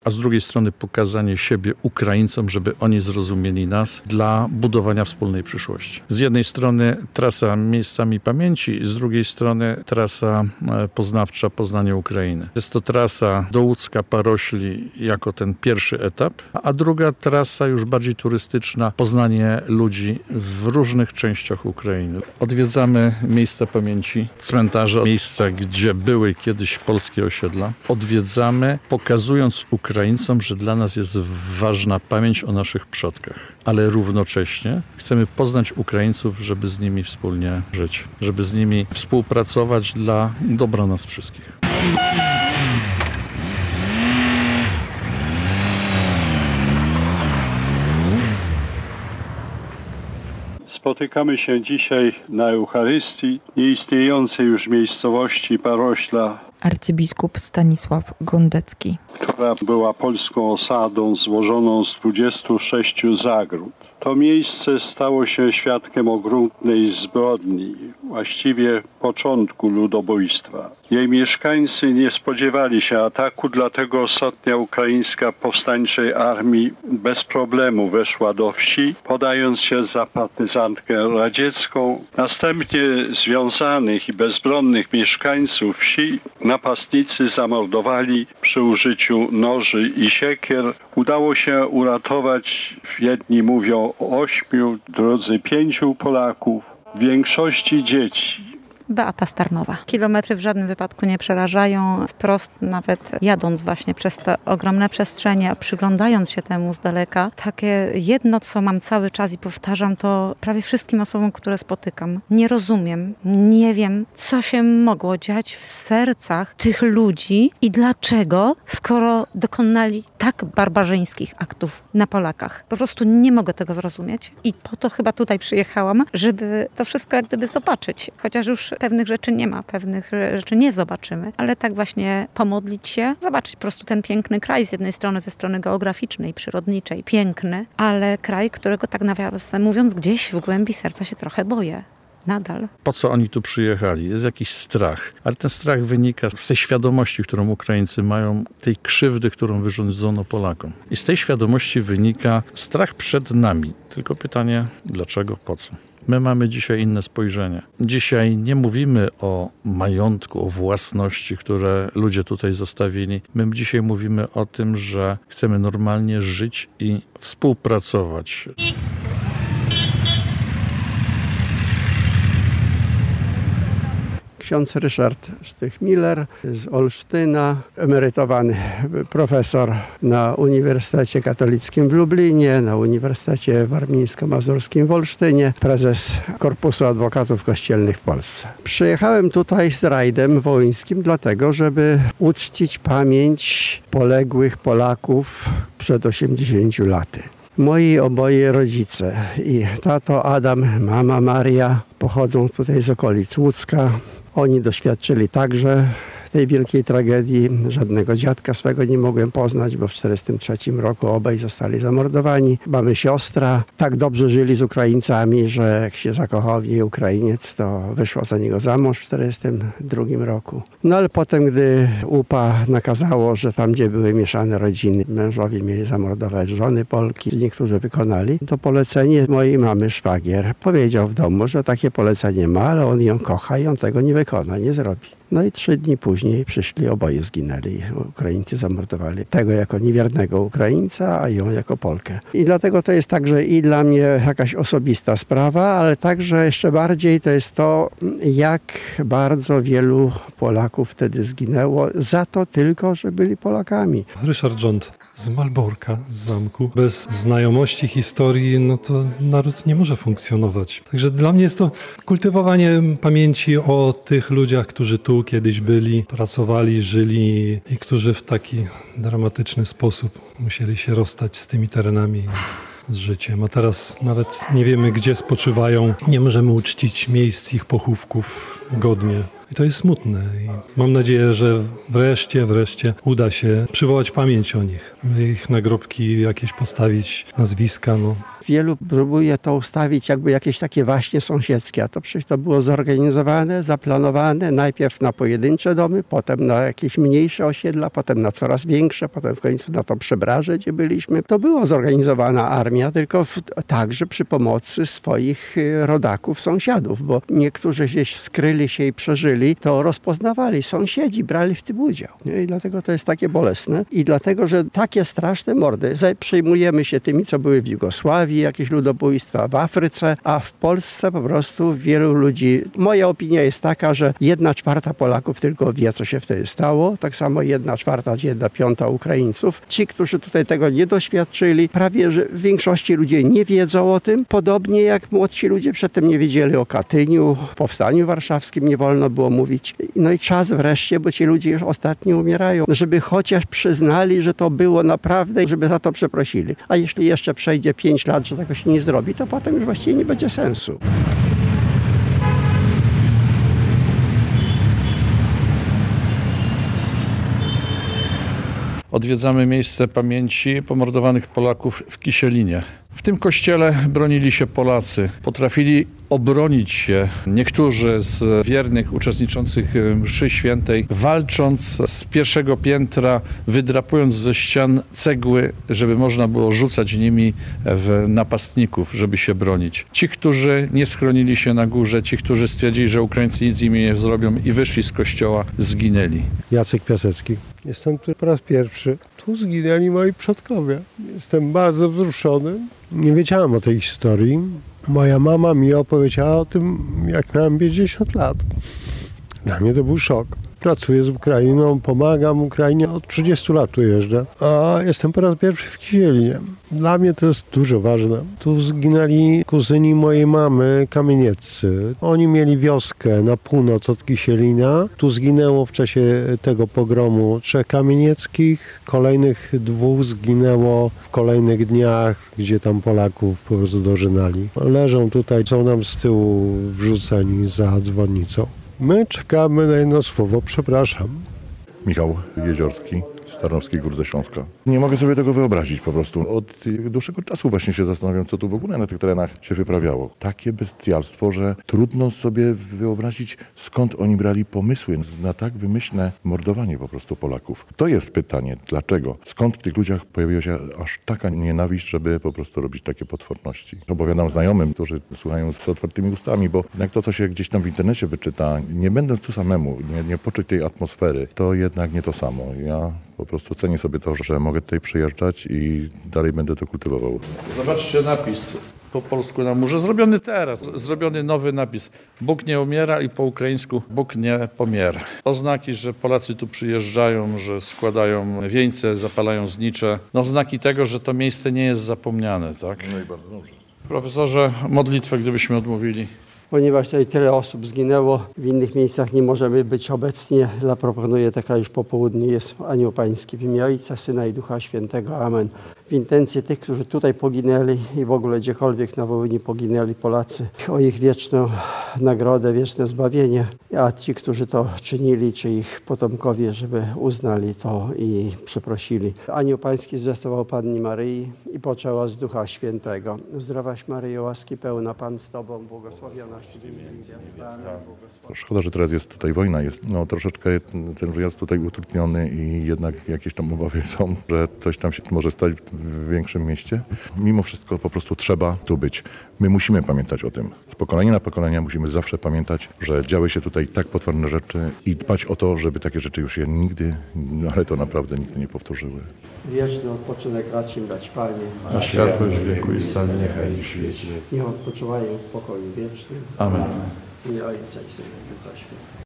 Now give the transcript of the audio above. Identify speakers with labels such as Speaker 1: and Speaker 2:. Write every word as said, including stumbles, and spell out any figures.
Speaker 1: a z drugiej strony pokazanie siebie Ukraińcom, żeby oni zrozumieli nas dla budowania wspólnej przyszłości. Z jednej strony trasa miejscami pamięci, z drugiej strony trasa poznawcza Poznanie Ukrainy. Jest to trasa do Łódzka, Parośli jako ten pierwszy etap, a druga trasa już bardziej turystyczna, poznanie ludzi w różnych częściach Ukrainy. Odwiedzamy miejsca pamięci, cmentarze, miejsca, gdzie były kiedyś polskie osiedla. Odwiedzamy, pokazując Ukraińcom, że dla nas jest ważna pamięć o naszych przodkach, ale równocześnie chcemy poznać Ukraińców, żeby z nimi wspólnie żyć, żeby z nimi współpracować dla dobra nas wszystkich.
Speaker 2: Spotykamy się dzisiaj na Eucharystii nieistniejącej już miejscowości Parośla,
Speaker 3: arcybiskup Stanisław Gondecki,
Speaker 2: która była polską osadą złożoną z dwudziestu sześciu zagród. To miejsce stało się świadkiem okrutnej zbrodni, właściwie początku ludobójstwa. Jej mieszkańcy nie spodziewali się ataku, dlatego Sotnia Ukraińska Powstańczej Armii bez problemu weszła do wsi, podając się za partyzantkę radziecką. Następnie związanych i bezbronnych mieszkańców wsi napastnicy zamordowali przy użyciu noży i siekier. Udało się uratować, jedni mówią o ośmiu, drudzy pięciu Polaków, w większości dzieci.
Speaker 4: Beata Starnowa. Kilometry w żadnym wypadku nie przerażają. Wprost, nawet jadąc właśnie przez te ogromne przestrzenie, przyglądając się temu z daleka, takie jedno, co mam cały czas i powtarzam to prawie wszystkim osobom, które spotykam. Nie rozumiem, nie wiem, co się mogło dziać w sercach tych ludzi i dlaczego, skoro dokonali tak barbarzyńskich aktów na Polakach. Po prostu nie mogę tego zrozumieć i po to chyba tutaj przyjechałam, żeby to wszystko jak gdyby zobaczyć. Chociaż już pewnych rzeczy nie ma, pewnych rzeczy nie zobaczymy, ale tak właśnie pomodlić się, zobaczyć po prostu ten piękny kraj z jednej strony, ze strony geograficznej, przyrodniczej, piękny, ale kraj, którego tak nawiasem mówiąc gdzieś w głębi serca się trochę boję. Nadal.
Speaker 1: Po co oni tu przyjechali? Jest jakiś strach, ale ten strach wynika z tej świadomości, którą Ukraińcy mają, tej krzywdy, którą wyrządzono Polakom. I z tej świadomości wynika strach przed nami. Tylko pytanie, dlaczego, po co? My mamy dzisiaj inne spojrzenie. Dzisiaj nie mówimy o majątku, o własności, które ludzie tutaj zostawili. My dzisiaj mówimy o tym, że chcemy normalnie żyć i współpracować.
Speaker 5: Ksiądz Ryszard Sztych-Miller z Olsztyna, emerytowany profesor na Uniwersytecie Katolickim w Lublinie, na Uniwersytecie Warmińsko-Mazurskim w Olsztynie, prezes Korpusu Adwokatów Kościelnych w Polsce. Przyjechałem tutaj z rajdem wołyńskim dlatego, żeby uczcić pamięć poległych Polaków przed osiemdziesięciu laty. Moi oboje rodzice i tato Adam, mama Maria pochodzą tutaj z okolic Łódzka. Oni doświadczyli także tej wielkiej tragedii. Żadnego dziadka swego nie mogłem poznać, bo w czterdziestym trzecim roku obaj zostali zamordowani. Mamy siostra. Tak dobrze żyli z Ukraińcami, że jak się zakochał w niej Ukrainiec, to wyszła za niego za mąż w czterdziestym drugim roku. No ale potem, gdy U P A nakazało, że tam, gdzie były mieszane rodziny, mężowie mieli zamordować żony Polki, niektórzy wykonali, to polecenie mojej mamy szwagier powiedział w domu, że takie polecenie ma, ale on ją kocha i on tego nie wykona, nie zrobi. No i trzy dni później przyszli, oboje zginęli. Ukraińcy zamordowali tego jako niewiernego Ukraińca, a ją jako Polkę. I dlatego to jest także i dla mnie jakaś osobista sprawa, ale także jeszcze bardziej to jest to, jak bardzo wielu Polaków wtedy zginęło za to tylko, że byli Polakami.
Speaker 6: Ryszard Rząd z Malborka, z zamku. Bez znajomości historii, no to naród nie może funkcjonować. Także dla mnie jest to kultywowanie pamięci o tych ludziach, którzy tu kiedyś byli, pracowali, żyli i którzy w taki dramatyczny sposób musieli się rozstać z tymi terenami, z życiem. A teraz nawet nie wiemy, gdzie spoczywają. Nie możemy uczcić miejsc ich pochówków godnie. I to jest smutne. I mam nadzieję, że wreszcie, wreszcie uda się przywołać pamięć o nich. Ich nagrobki jakieś postawić, nazwiska, no.
Speaker 5: Wielu próbuje to ustawić jakby jakieś takie właśnie sąsiedzkie, a to przecież to było zorganizowane, zaplanowane najpierw na pojedyncze domy, potem na jakieś mniejsze osiedla, potem na coraz większe, potem w końcu na to Przebraże, gdzie byliśmy. To była zorganizowana armia, tylko w, także przy pomocy swoich rodaków, sąsiadów, bo niektórzy gdzieś skryli się i przeżyli, to rozpoznawali, sąsiedzi brali w tym udział. Nie? I dlatego to jest takie bolesne i dlatego, że takie straszne mordy, przejmujemy się tymi, co były w Jugosławii, jakieś ludobójstwa w Afryce, a w Polsce po prostu wielu ludzi, moja opinia jest taka, że jedna czwarta Polaków tylko wie, co się wtedy stało, tak samo jedna czwarta, jedna piąta Ukraińców. Ci, którzy tutaj tego nie doświadczyli, prawie że w większości ludzie nie wiedzą o tym, podobnie jak młodsi ludzie przedtem nie wiedzieli o Katyniu, powstaniu warszawskim nie wolno było mówić. No i czas wreszcie, bo ci ludzie już ostatnio umierają, żeby chociaż przyznali, że to było naprawdę, żeby za to przeprosili. A jeśli jeszcze przejdzie pięć lat, że tego się nie zrobi, to potem już właściwie nie będzie sensu.
Speaker 1: Odwiedzamy miejsce pamięci pomordowanych Polaków w Kisielinie. W tym kościele bronili się Polacy. Potrafili obronić się niektórzy z wiernych uczestniczących mszy świętej, walcząc z pierwszego piętra, wydrapując ze ścian cegły, żeby można było rzucać nimi w napastników, żeby się bronić. Ci, którzy nie schronili się na górze, ci, którzy stwierdzili, że Ukraińcy nic im nie zrobią i wyszli z kościoła, zginęli.
Speaker 7: Jacek Piasecki. Jestem tu po raz pierwszy. Tu zginęli moi przodkowie. Jestem bardzo wzruszony. Nie wiedziałem o tej historii. Moja mama mi opowiedziała o tym, jak miałem pięćdziesiąt lat. Dla mnie to był szok. Pracuję z Ukrainą, pomagam Ukrainie, od trzydziestu lat tu jeżdżę, a jestem po raz pierwszy w Kisielinie. Dla mnie to jest dużo ważne. Tu zginęli kuzyni mojej mamy, kamienieccy. Oni mieli wioskę na północ od Kisielina. Tu zginęło w czasie tego pogromu trzech kamienieckich, kolejnych dwóch zginęło w kolejnych dniach, gdzie tam Polaków po prostu dożynali. Leżą tutaj, są nam z tyłu wrzuceni za dzwonnicą. My czekamy na jedno słowo, przepraszam.
Speaker 8: Michał Jeziorski z Tarnowskiej Gór ze Śląska. Nie mogę sobie tego wyobrazić po prostu. Od dłuższego czasu właśnie się zastanawiam, co tu w ogóle na tych terenach się wyprawiało. Takie bestialstwo, że trudno sobie wyobrazić, skąd oni brali pomysły na tak wymyślne mordowanie po prostu Polaków. To jest pytanie, dlaczego? Skąd w tych ludziach pojawiła się aż taka nienawiść, żeby po prostu robić takie potworności? Opowiadam znajomym, którzy słuchają z otwartymi ustami, bo jednak to, co się gdzieś tam w internecie wyczyta, nie będąc tu samemu, nie, nie poczuć tej atmosfery, to jednak nie to samo. Ja po prostu cenię sobie to, że mogę tutaj przyjeżdżać i dalej będę to kultywował.
Speaker 1: Zobaczcie napis po polsku na murze, zrobiony teraz, zrobiony nowy napis. Bóg nie umiera i po ukraińsku Bóg nie pomiera. Oznaki, że Polacy tu przyjeżdżają, że składają wieńce, zapalają znicze. No znaki tego, że to miejsce nie jest zapomniane, tak?
Speaker 8: No i bardzo dobrze.
Speaker 1: Profesorze, modlitwę gdybyśmy odmówili.
Speaker 5: Ponieważ tutaj tyle osób zginęło, w innych miejscach nie możemy być obecnie. Dla proponuję, taka już po południu jest Anioł Pański w imię Ojca, Syna i Ducha Świętego. Amen. W intencji tych, którzy tutaj poginęli i w ogóle gdziekolwiek na Wołyniu poginęli Polacy, o ich wieczną nagrodę, wieczne zbawienie, a ci, którzy to czynili, czy ich potomkowie, żeby uznali to i przeprosili. Anioł Pański zwiastował Pannie Maryi i poczęła z Ducha Świętego. Zdrowaś Maryjo, łaski pełna, Pan z Tobą, błogosławionaś Ty między niewiastami.
Speaker 8: Szkoda, że teraz jest tutaj wojna, jest no, troszeczkę ten wyjazd tutaj utrudniony i jednak jakieś tam obawy są, że coś tam się może stać w większym mieście. Mimo wszystko po prostu trzeba tu być. My musimy pamiętać o tym. Z pokolenia na pokolenia musimy zawsze pamiętać, że działy się tutaj tak potworne rzeczy i dbać o to, żeby takie rzeczy już się nigdy, ale to naprawdę nigdy nie powtórzyły.
Speaker 5: Wieczny odpoczynek racz im dać, Panie.
Speaker 1: Na światłość wieku i stan niechaj ich świeci.
Speaker 5: Niech odpoczywają w pokoju wiecznym.
Speaker 1: Amen.
Speaker 5: W imię Ojca i Syna i Ducha Świętego.